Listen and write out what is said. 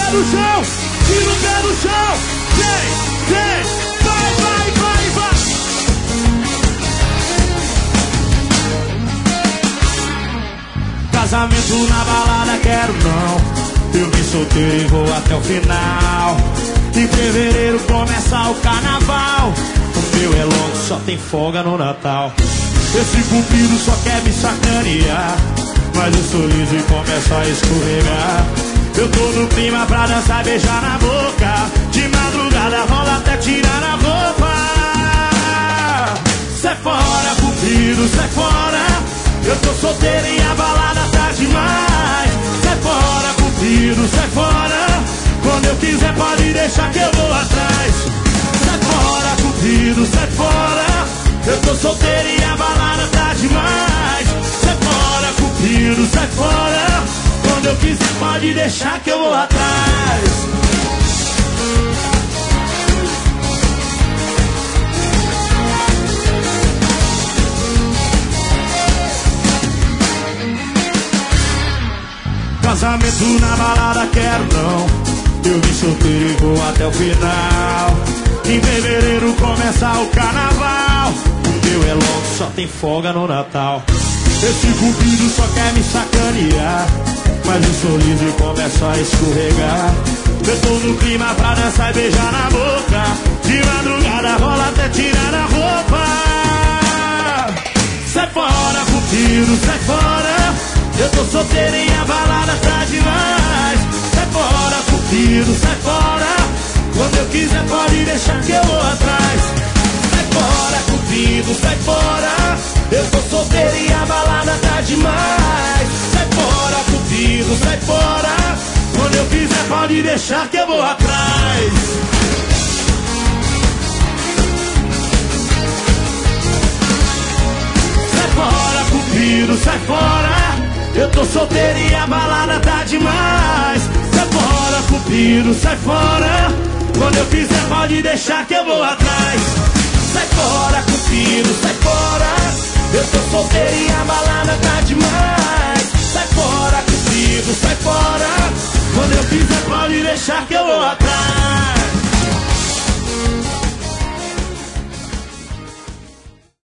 pé no chão, tira o pé no chão. Vem, vai. Casamento na balada quero não, eu me solteiro e vou até o final. Em fevereiro começa o carnaval, o meu é longo, só tem folga no Natal. Esse cupido só quer me sacanear, mas eu sou liso e começa a escorregar. Eu tô no clima pra dançar, beijar na boca. De madrugada rola até tirar a roupa. Sai fora, cupido, sai fora. Eu tô solteiro e a balada tá demais. Sai fora, cupido, sai fora. Quando eu quiser pode deixar que eu vou atrás. Sai fora, cupido, sai fora. Eu tô solteiro e a balada tá demais. Sai fora, cupido, sai fora. Quando eu quiser pode deixar que eu vou atrás. Casamento na balada quero não, eu me solteiro e vou até o final. Em fevereiro começa o carnaval, o meu é longo, só tem folga no Natal. Esse cupido só quer me sacanear, mas eu sou livre e começo a escorregar. Eu tô no clima pra dançar e beijar na boca. De madrugada rola até tirar a roupa. Sai fora, cupido, sai fora. Eu tô solteiro e a balada tá demais. Sai fora, cupido, sai fora. Quando eu quiser pode deixar que eu vou atrás. Sai fora, cupido, sai fora. Eu tô solteiro e a balada tá demais. Sai fora, cupido, sai fora. Quando eu quiser pode deixar que eu vou atrás. Sai fora, cupido, sai fora. Eu tô solteiro e a balada tá demais. Sai fora, cupido, sai fora. Quando eu quiser pode deixar que eu vou atrás. Sai fora, cupido, sai fora. Eu tô solteiro e a balada tá demais. Sai fora, cupido, sai fora. Quando eu quiser pode deixar que eu vou atrás.